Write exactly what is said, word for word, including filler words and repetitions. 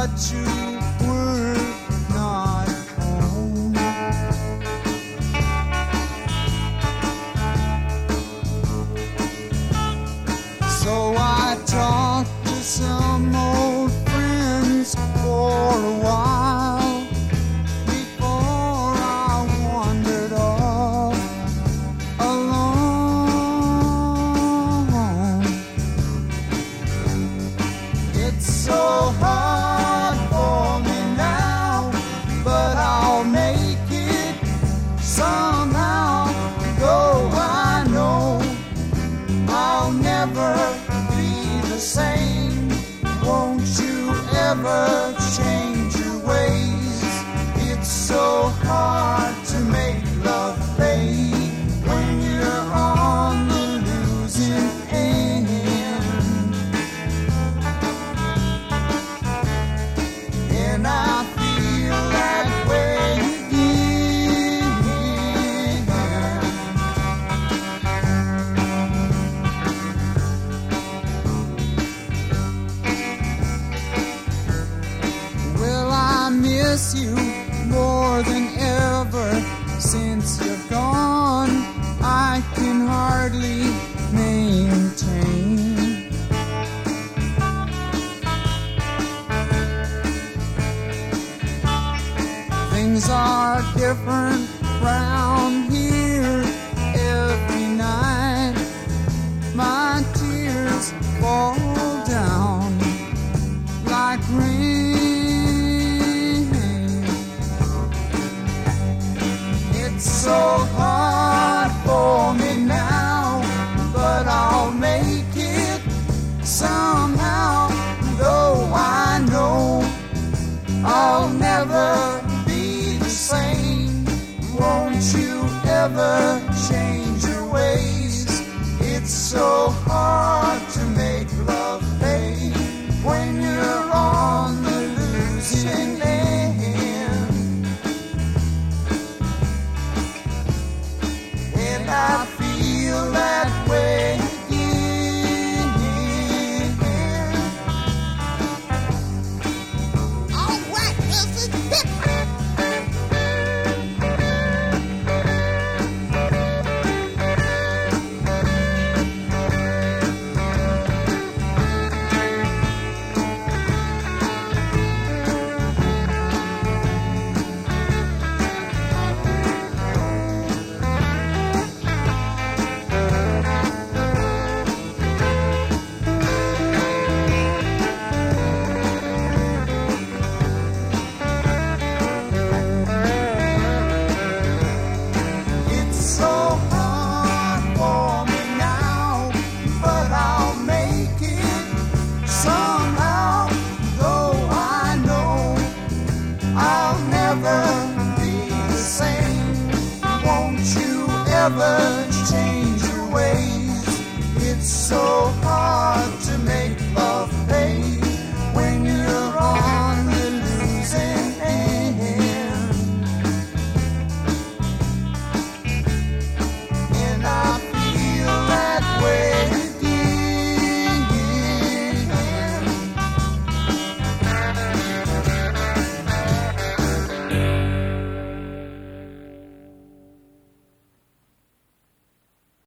but you were not home. So I talked to some old friends for a while before I wandered off alone. It's so hard for me now, but I'll make it somehow. Though I know I'll never be the same. Won't you ever change your ways? It's so hard to make love play when you're on the losing end. And I feel that way again. Well, I miss you more than ever since you're gone. I can hardly maintain. Things are different round here every night. My tears fall down like rain. It's so hard for me now, but I'll make it somehow. Though I know I'll never be the same. Won't you ever change your ways? It's so hard to make love pay when you're on the losing end. And I feel that way again. All right, Wilson, hip hop. It's so hard for me now, but I'll make it somehow. Though I know I'll never be the same. Won't you ever change